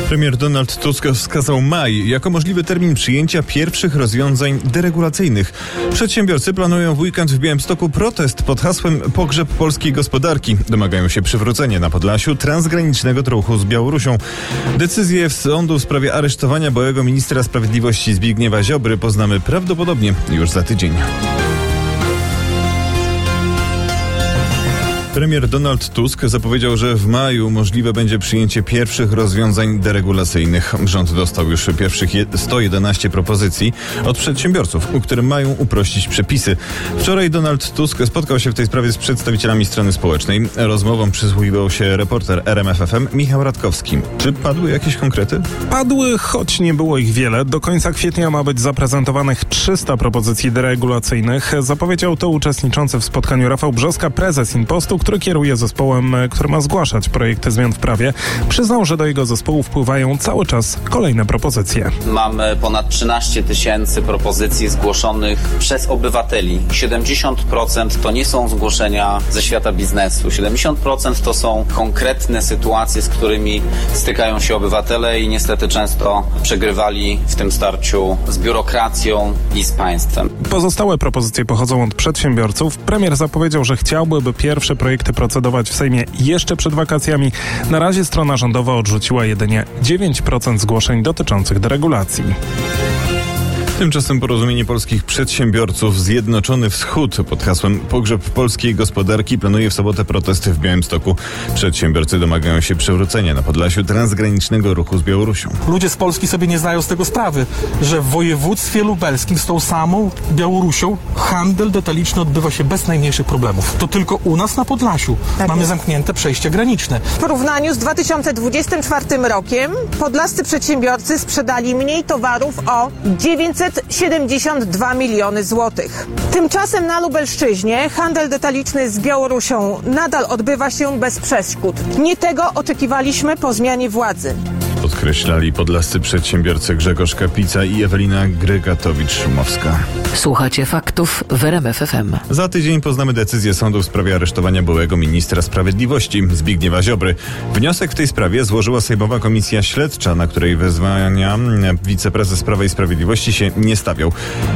Premier Donald Tusk wskazał maj jako możliwy termin przyjęcia pierwszych rozwiązań deregulacyjnych. Przedsiębiorcy planują w weekend w Białymstoku protest pod hasłem Pogrzeb polskiej gospodarki. Domagają się przywrócenia na Podlasiu transgranicznego ruchu z Białorusią. Decyzję w sądu w sprawie aresztowania byłego ministra sprawiedliwości Zbigniewa Ziobry poznamy prawdopodobnie już za tydzień. Premier Donald Tusk zapowiedział, że w maju możliwe będzie przyjęcie pierwszych rozwiązań deregulacyjnych. Rząd dostał już pierwszych 111 propozycji od przedsiębiorców, którym mają uprościć przepisy. Wczoraj Donald Tusk spotkał się w tej sprawie z przedstawicielami strony społecznej. Rozmową przysłuchiwał się reporter RMF FM Michał Radkowski. Czy padły jakieś konkrety? Padły, choć nie było ich wiele. Do końca kwietnia ma być zaprezentowanych 300 propozycji deregulacyjnych. Zapowiedział to uczestniczący w spotkaniu Rafał Brzoska, prezes Inpostu, który kieruje zespołem, który ma zgłaszać projekty zmian w prawie. Przyznał, że do jego zespołu wpływają cały czas kolejne propozycje. Mamy ponad 13 000 propozycji zgłoszonych przez obywateli. 70% to nie są zgłoszenia ze świata biznesu. 70% to są konkretne sytuacje, z którymi stykają się obywatele i niestety często przegrywali w tym starciu z biurokracją i z państwem. Pozostałe propozycje pochodzą od przedsiębiorców. Premier zapowiedział, że chciałby, by pierwsze projekty procedować w Sejmie jeszcze przed wakacjami. Na razie strona rządowa odrzuciła jedynie 9% zgłoszeń dotyczących deregulacji. Tymczasem Porozumienie Polskich Przedsiębiorców Zjednoczony Wschód pod hasłem Pogrzeb polskiej gospodarki planuje w sobotę protesty w Białymstoku. Przedsiębiorcy domagają się przywrócenia na Podlasiu transgranicznego ruchu z Białorusią. Ludzie z Polski sobie nie zdają z tego sprawy, że w województwie lubelskim z tą samą Białorusią handel detaliczny odbywa się bez najmniejszych problemów. To tylko u nas na Podlasiu mamy zamknięte przejścia graniczne. W porównaniu z 2024 rokiem podlascy przedsiębiorcy sprzedali mniej towarów o 972 miliony złotych. Tymczasem na Lubelszczyźnie handel detaliczny z Białorusią nadal odbywa się bez przeszkód. Nie tego oczekiwaliśmy po zmianie władzy. Podkreślali podlascy przedsiębiorcy Grzegorz Kapica i Ewelina Grygatowicz-Szumowska. Słuchacie faktów w RMF FM. Za tydzień poznamy decyzję sądu w sprawie aresztowania byłego ministra sprawiedliwości Zbigniewa Ziobry. Wniosek w tej sprawie złożyła Sejmowa Komisja Śledcza, na której wezwania wiceprezes Prawa i Sprawiedliwości się nie stawiał.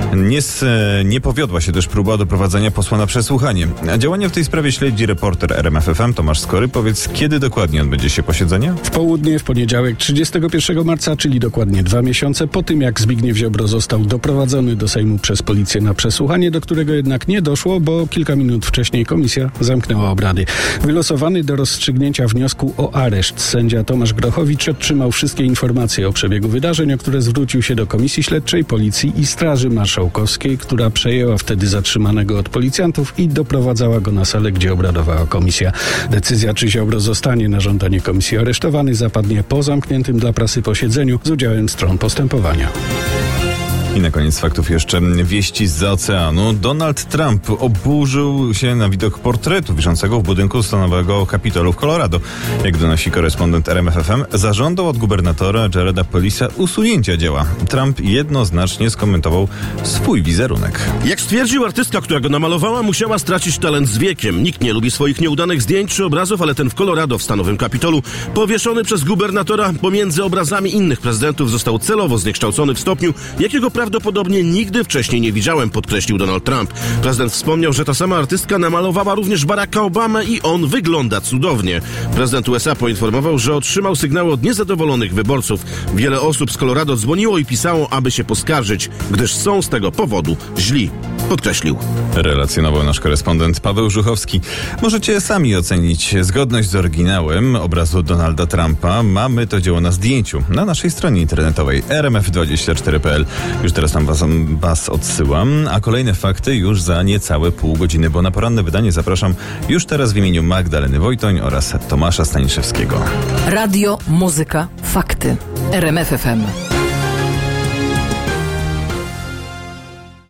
Nie powiodła się też próba doprowadzenia posła na przesłuchanie. A działania w tej sprawie śledzi reporter RMF FM Tomasz Skory. Powiedz, kiedy dokładnie odbędzie się posiedzenie? W południe, w poniedziałek 31 marca, czyli dokładnie 2 miesiące po tym, jak Zbigniew Ziobro został doprowadzony do Sejmu przez policję na przesłuchanie, do którego jednak nie doszło, bo kilka minut wcześniej komisja zamknęła obrady. Wylosowany do rozstrzygnięcia wniosku o areszt sędzia Tomasz Grochowicz otrzymał wszystkie informacje o przebiegu wydarzeń, o które zwrócił się do Komisji Śledczej, Policji i Straży Marszałkowskiej, która przejęła wtedy zatrzymanego od policjantów i doprowadzała go na salę, gdzie obradowała komisja. Decyzja, czy Ziobro zostanie na żądanie komisji aresztowany, zapadnie po zamkniętym dla prasy posiedzeniu z udziałem stron postępowania. I na koniec faktów jeszcze wieści zza oceanu. Donald Trump oburzył się na widok portretu wiszącego w budynku stanowego Kapitolu w Colorado. Jak donosi korespondent RMF FM, zażądał od gubernatora Jareda Polisa usunięcia dzieła. Trump jednoznacznie skomentował swój wizerunek. Jak stwierdził, artystka, która go namalowała, musiała stracić talent z wiekiem. Nikt nie lubi swoich nieudanych zdjęć czy obrazów, ale ten w Colorado, w stanowym Kapitolu, powieszony przez gubernatora pomiędzy obrazami innych prezydentów, został celowo zniekształcony w stopniu, jakiego prawdopodobnie nigdy wcześniej nie widziałem, podkreślił Donald Trump. Prezydent wspomniał, że ta sama artystka namalowała również Baracka Obamę i on wygląda cudownie. Prezydent USA poinformował, że otrzymał sygnały od niezadowolonych wyborców. Wiele osób z Colorado dzwoniło i pisało, aby się poskarżyć, gdyż są z tego powodu źli, podkreślił. Relacjonował nasz korespondent Paweł Żuchowski. Możecie sami ocenić zgodność z oryginałem obrazu Donalda Trumpa. Mamy to dzieło na zdjęciu na naszej stronie internetowej rmf24.pl. Już teraz tam was odsyłam, a kolejne fakty już za niecałe pół godziny, bo na poranne wydanie zapraszam już teraz w imieniu Magdaleny Wojtoń oraz Tomasza Staniszewskiego. Radio, muzyka, fakty. RMF FM.